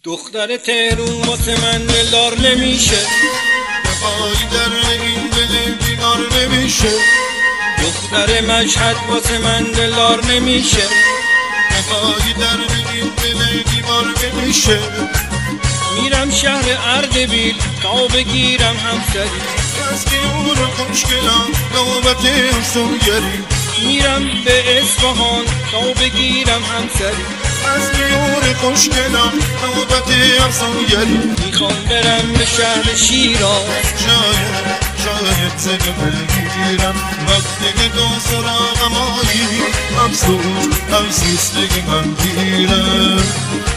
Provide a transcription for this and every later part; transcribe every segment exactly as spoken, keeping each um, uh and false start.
دختر تهرون واسه من دلدار نمیشه، وفایی در این دل بیمار نمیشه. دختر مشهد واسه من دلدار نمیشه، وفایی در این دل بیمار نمیشه. میرم شهر اردبیل تا بگیرم همسری، از دیور خوشگلم نوبت افسونگری. میرم به اصفهان تا بگیرم همسری، از دیور خوشگلم نوبت افسونگری. میخوام برم به شهر شیراز، شاید شاید زده بگیرم وقتی که دو سراغم آیی. افسوس افسوس دیگه من گیرم.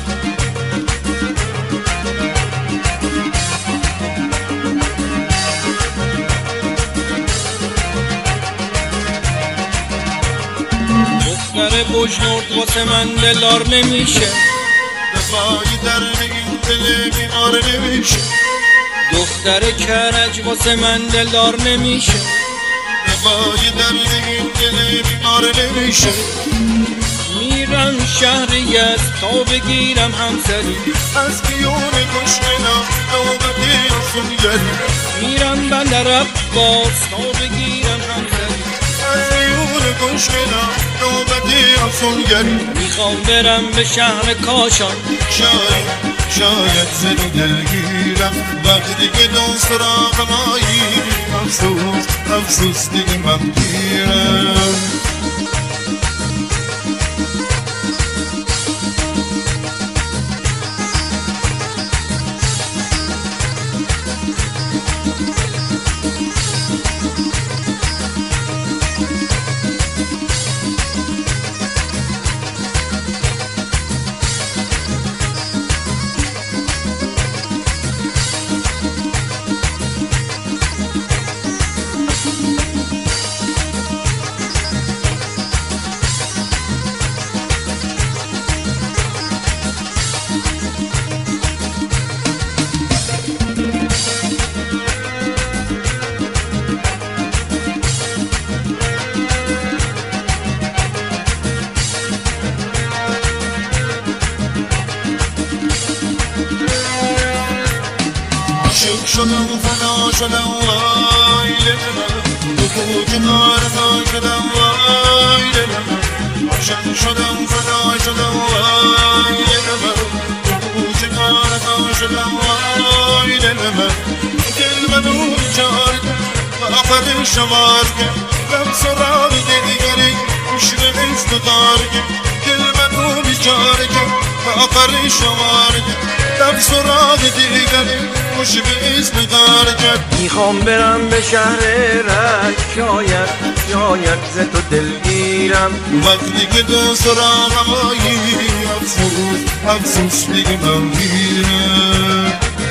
دختر بجنورد واسه من دلدار نمیشه، وفایی در این دل بیمار نمیشه. دختر کرج واسه من دلدار نمیشه، وفایی در این دل بیمار نمیشه. میرم شهر یزد تا بگیرم همسری، از دیور خوشگلم نوبت افسونگری. میرم بندر عباس تا بگیرم همسری، از دیور خوشگلم نوبت افسونگری. میخوام برم به شهر کاشان، شاید شاید زد دلگیرم وقتی که دو سراغم آیی. افسوس افسوس دیگه من گیرم. عاشق شدم فنا شدم وای دلم، تو کنار تا شدم وای دلم. عاشق شدم فنا شدم وای دلم، تو کنار تا شدم وای دلم. دل منو بیچاره آخر شمار کرد، رم سراغ دیگری عشق استدار کرد. دل منو بیچاره کرد آخر شمار کرد، رم سراغ دیگری عشق استدار کرد. میخوام برم به شهر رشت، شاید شاید ز تو دلگیرم وقتی که دو سراغم آیی. افسوس افسوس دیگه من گیرم.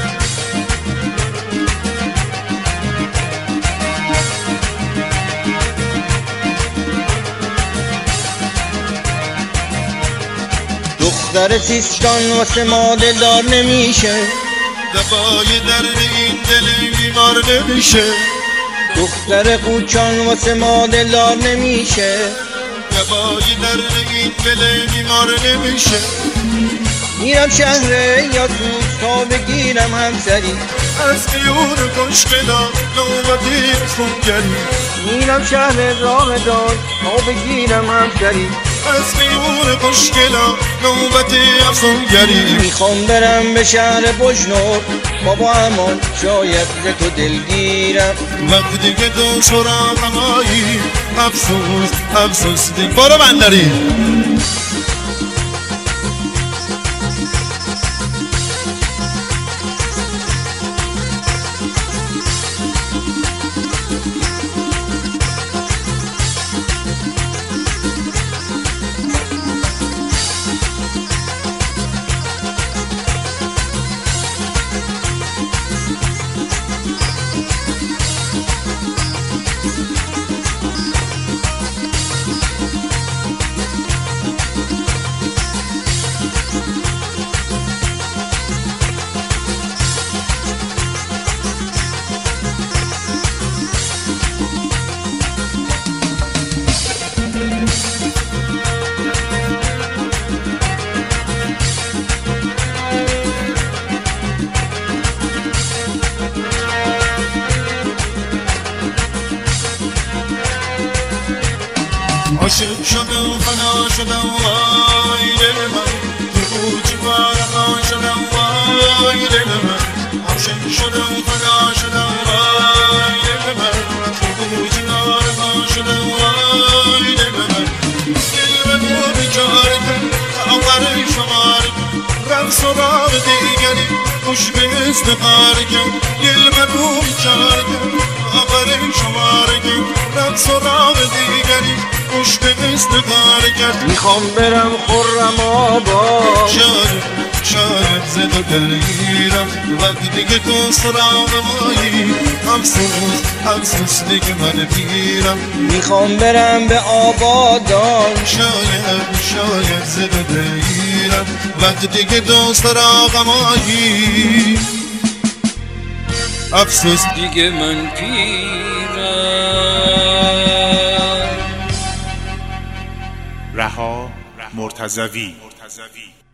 دختر سیستان واسه ما دلدار نمیشه، دفای درد این دل بیمار نمیشه. دختر قوچان واسه ما دلدار نمیشه، دفای درد این دل بیمار نمیشه. میرم شهر یاسوج تا بگیرم همسری، از دیور خوشگلم نوبتی افسونگری. میرم شهر راهدان تا بگیرم همسری، از دیور خوشگلم نوبتی افسونگری. میخوام برم به شهر بجنورد بابا امان، شاید ز تو دلگیرم وقتی که دو سراغم آیی. افسوس افسوس دیگه برو بندری. عاشق شدم فنا شدم وای دل من تو جوارم شدم وای دل من عاشق شدم فنا شدم وای دل من تو جوارم شدم وای دل من دل من بیچار کن آخر شمار رفت سراغ دیگری خوش به استقار کن دل من بیچار کن آخر شمار کن رفت سراغ دیگری خوش به استقار کن میخوام برم خرم آباد شاید شاید زد و دلگیرم وقتی که تو سراغ مایی افسوس افسوس دیگه من پیرم میخوام برم به آبادان شاید شاید زد و دلگیرم وقتی که تو سراغ مایی افسوس دیگه من پیرم. رها مرتضوی